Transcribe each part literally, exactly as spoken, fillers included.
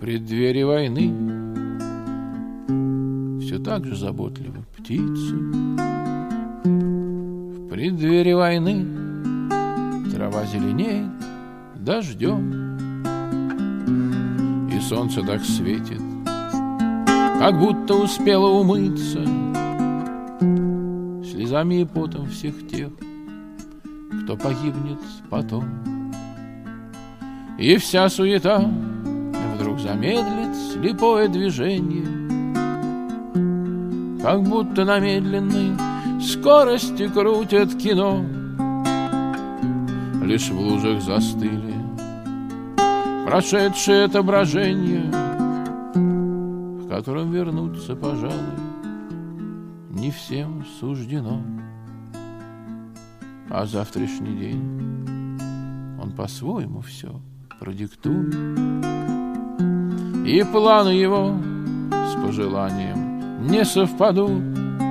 преддверии войны все так же заботливы птицы. В преддверии войны трава зеленеет дождем, и солнце так светит, как будто успело умыться слезами и потом всех тех, кто погибнет потом. И вся суета вдруг замедлит слепое движение, как будто на медленной скорости крутят кино. Лишь в лужах застыли прошедшие отображения, в котором вернуться, пожалуй, не всем суждено. А завтрашний день он по-своему все продиктует, и планы его с пожеланием не совпадут.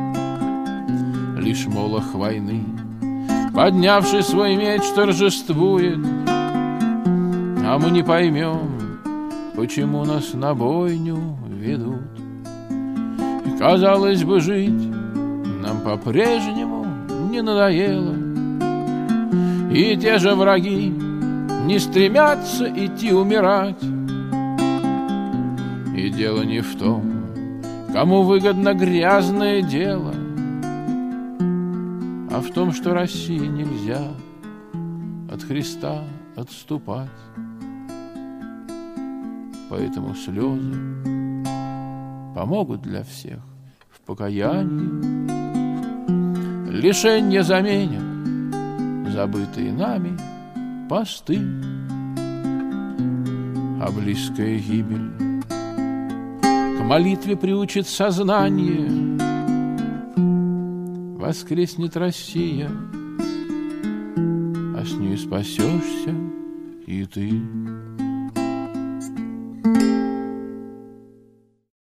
Лишь молох войны, поднявший свой меч, торжествует, а мы не поймем, почему нас на бойню ведут. И, казалось бы, жить нам по-прежнему не надоело, и те же враги не стремятся идти умирать. И дело не в том, кому выгодно грязное дело, а в том, что России нельзя от Христа отступать. Поэтому слезы помогут для всех в покаянии, лишенья заменят забытые нами посты, а близкая гибель к молитве приучит сознание. Воскреснет Россия, а с ней спасешься и ты.